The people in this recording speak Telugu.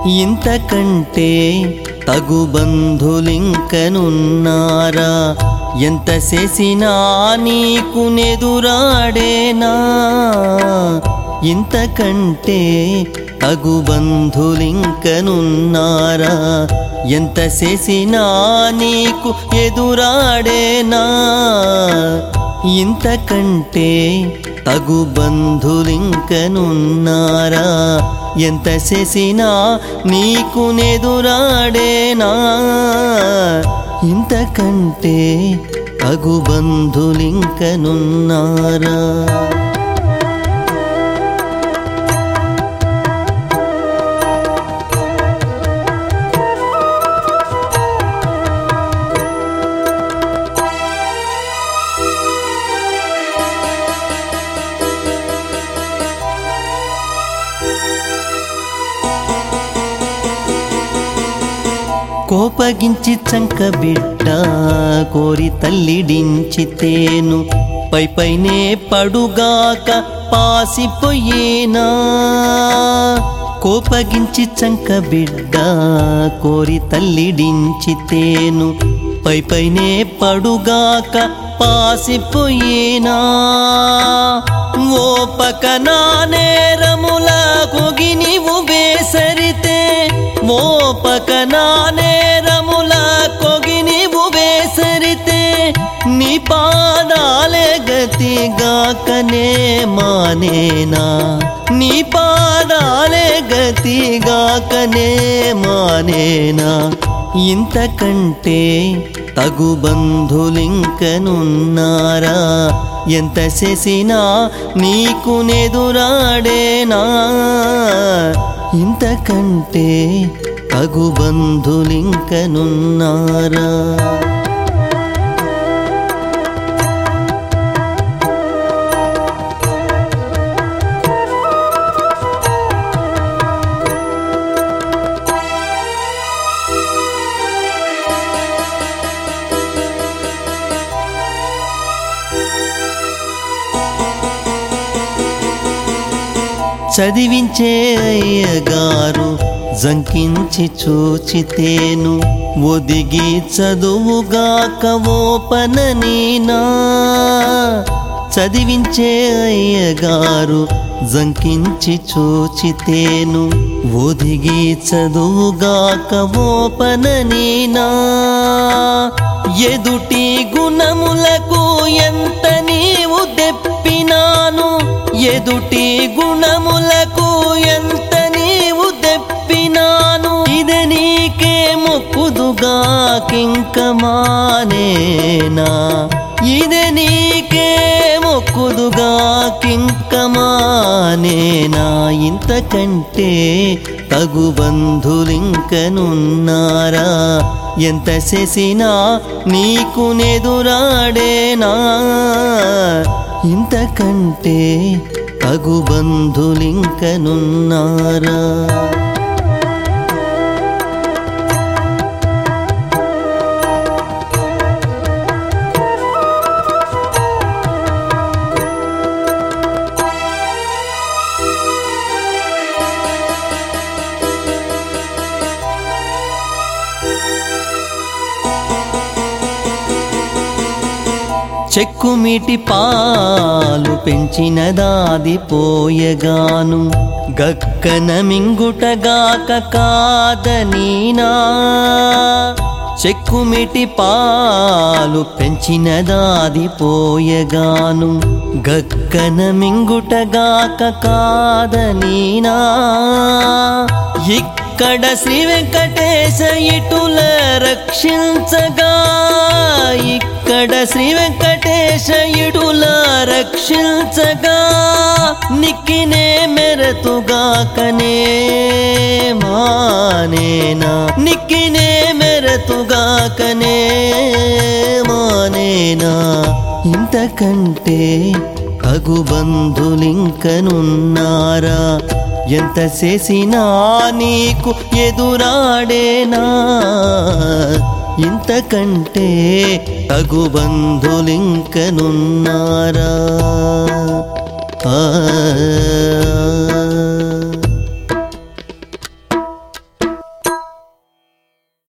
ఇంతకంటే తగు బంధులింకనున్నారా? ఎంత చేసినా నీకు నెదురాడేనా? ఇంతకంటే తగు బంధులింకనున్నారా? ఎంత చేసినా నీకు ఎదురాడేనా? ఇంతకంటే తగు బంధులింకనున్నారా? ఎంత చేసినా నీకు నెదురాడేనా? ఇంతకంటే తగు బంధులింకనున్నారా? కోపగించి చంకబిడ్డ కోరి తల్లిడించితేను పైపైనే పడుగాక పాసిపోయేనా? కోపగించి చంకబిడ్డ కోరి తల్లిడించితేను పైపైనే పడుగాక పాసిపోయేనా? ఓపకనా నేరముల కొగి నీవు వేసరితే, మోపకనా నేరముల కొగి నీవు వేసరితే, నీ పాదాలే గతిగాకనే మానేనా? నీ పాదాలే గతిగాకనే మానేనా? ఇంతకంటే తగు బంధులింకనున్నారా? ఎంత చేసినా నీకు నెదురాడేనా? ఇంతకంటే తగు బంధులింకనున్నారా? చదివించే అయ్యగారు జంకించి చూచితేను ఒదిగి చదువుగాక ఓపననీనా? చదివించే అయ్యగారు జంకించి చూచితేను ఒదిగి చదువుగాక ఓపననీనా? ఎదుటి గుణములకు ఎంత నీవు దెప్పినాను, ఎదుటి గుణములకు ఎంత నీవు దెప్పినాను, ఇది నీకే మొక్కుదుగాకింక మానేనా? ఇది నీకే మొక్కుదుగాకింక మానేనా? ఇంతకంటే తగు బంధులింకనున్నారా? ఎంత చేసినా నీకు నెదురాడేనా? ఇంతకంటే తగు బంధులింకనున్నారా? చెక్కుమిటి పాలు పెంచినదాది పోయగాను, గక్కన మింగుటగాక కాదనీనా? చెక్కుమిటి పాలు పెంచినదాది పోయగాను, గక్కన మింగుటగాక కాదనీనా? ఇక్కడ శ్రీ వెంకటేశ ఇటుల రక్షించగా, ఇక్కడ శ్రీ వెంకటేశ ఇటుల రక్షించగా, నిక్కినే మెరతుగాకనే మానేనా? నిక్కినే మెరతుగాకనే మానేనా? ఇంతకంటే తగు బంధులింకనున్నారా? ఎంత చేసినా నీకు ఎదురాడేనా? ఇంతకంటే తగు బంధులింకనున్నారా?